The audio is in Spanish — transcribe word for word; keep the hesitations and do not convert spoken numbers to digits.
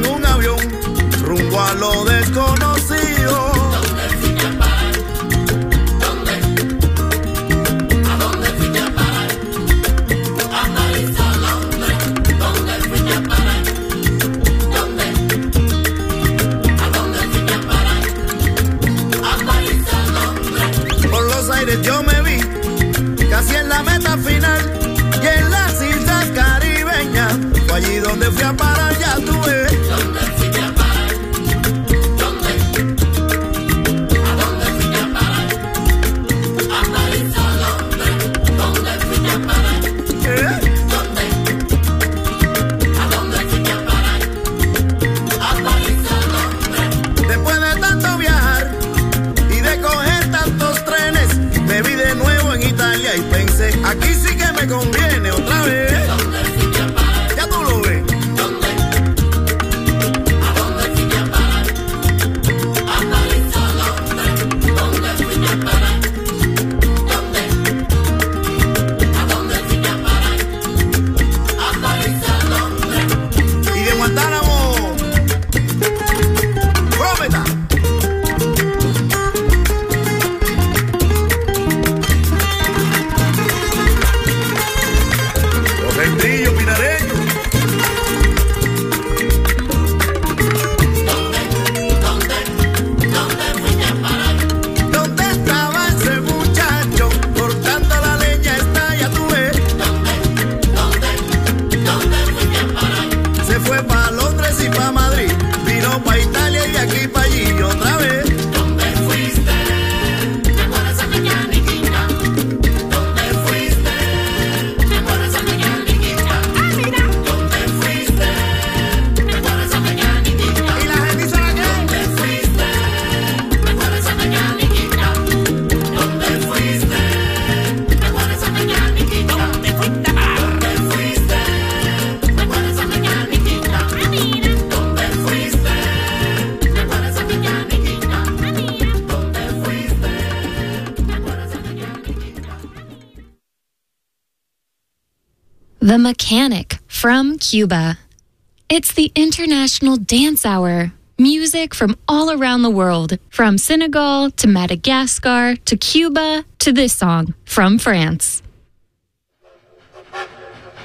un avión rumbo a lo desconocido. ¿Dónde fuiste a parar? ¿Dónde? ¿A dónde fuiste a parar? A París, a Londres. ¿Dónde fuiste a parar? ¿Dónde? ¿A dónde fuiste a parar? A París, a Londres. Por los aires yo me vi, casi en la meta final, y en las islas caribeñas, fue allí donde fui a parar, ya tuve. ¿Dónde fuiste a parar? ¿Dónde? ¿A dónde fuiste a parar? A París, a Londres. ¿Dónde fuiste a parar? ¿Eh? ¿Dónde? ¿A dónde fuiste a parar? A París, a Londres. Después de tanto viajar y de coger tantos trenes, me vi de nuevo en Italia y pensé, aquí sí que me conviene otra vez. ¿Dónde fuiste a parar? Ya tú lo ves. ¿Dónde? ¿A dónde fuiste a parar? A París, a Londres. ¿Dónde fuiste a parar? ¿Dónde? ¿A dónde fuiste a parar? A París, a Londres. Y de Guantánamo, Prómeta. Los Gentrillos Pinareños. ¿Dónde? ¿Dónde? ¿Dónde fuiste a parar? ¿Dónde estaba ese muchacho? Cortando la leña está, ya tú ves. ¿Dónde? ¿Dónde? ¿Dónde fuiste a parar? Se fue pa' Londres y pa' Madrid, vino pa' Italia y de aquí pa' allí y otra vez. ¿Dónde fuiste? ¿Te acuerdas de mi ñaniquita? ¿Dónde fuiste? ¿Te acuerdas de mi ñaniquita? ¡Ah, mira! ¿Dónde fuiste? ¿Te acuerdas de mi ñaniquita? Y la gente hizo la que. ¿Dónde fuiste? ¿Te acuerdas de mi ñaniquita? ¿Dónde fuiste? ¿Te acuerdas de mi ñaniquita? ¿Dónde fuiste? ¿Dónde fuiste? ¿Te acuerdas de mi ñaniquita? ¡Ah, mira! ¿Dónde fuiste? ¿Te acuerdas de mi ñaniquita? ¡Ah, mira! ¿Dónde fuiste? ¿Te acuerdas de mi ñaniquita? The Mechanic from Cuba. It's the International Dance Hour. Music from all around the world, from Senegal to Madagascar to Cuba to this song from France.